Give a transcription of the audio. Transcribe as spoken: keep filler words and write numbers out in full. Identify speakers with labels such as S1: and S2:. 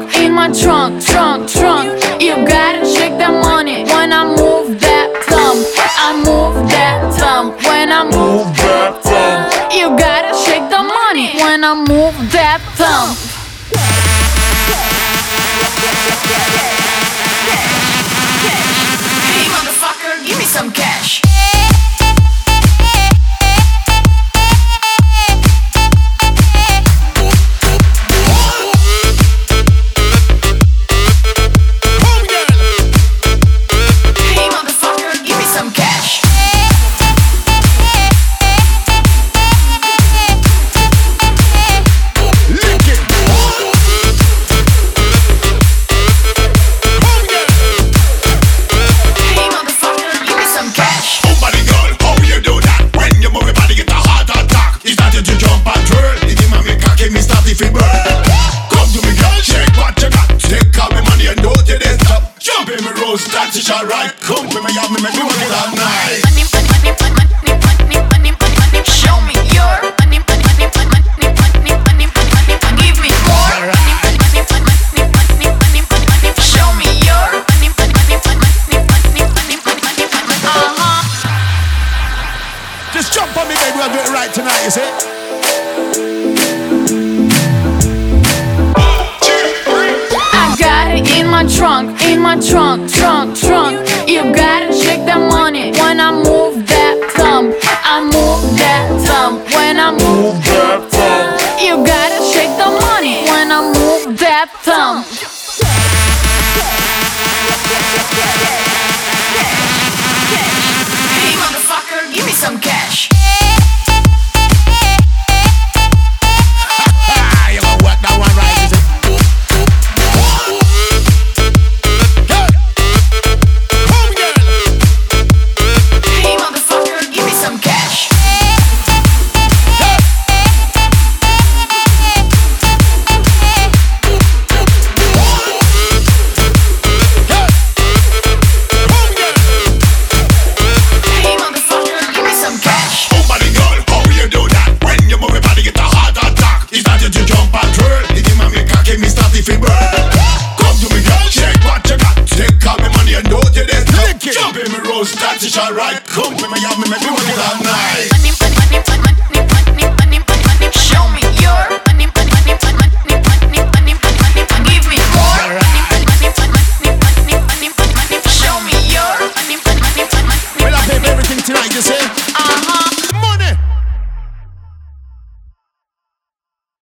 S1: trunk, in my trunk, trunk, trunk. You gotta shake that money when I move that thumb. I move that thumb when I move that thumb. You gotta shake the money when I move that thumb. Hey motherfucker, give me some cash.
S2: That is alright. Come to me, have me, make me work it all night.
S1: Money, money, money, money, money, money, money. Show me your money, money, money, money, money, money, money, money. Give me more. Money, money, money, money, money, money, money. Show me your money, money, money, money, money, money, money, money. Uh huh.
S2: Just jump on me, baby. We'll do it right tonight. You see?
S1: In my trunk, in my trunk, trunk, trunk. You gotta shake that money when I move that thumb. I move that thumb when I move that thumb. You gotta shake the money when I move that thumb. Hey motherfucker, give me some cash.
S2: You gonna work that one right, is it? That is alright. Come to me, have me, make me work it all night.
S1: Money, money, money, money, money, money, money. Show me your money, money, money, money, money, money, money. Give me more. Money, money, money, money, money, money, money. Show me your money, money, money, money.
S2: Well, I pay for everything tonight, you see.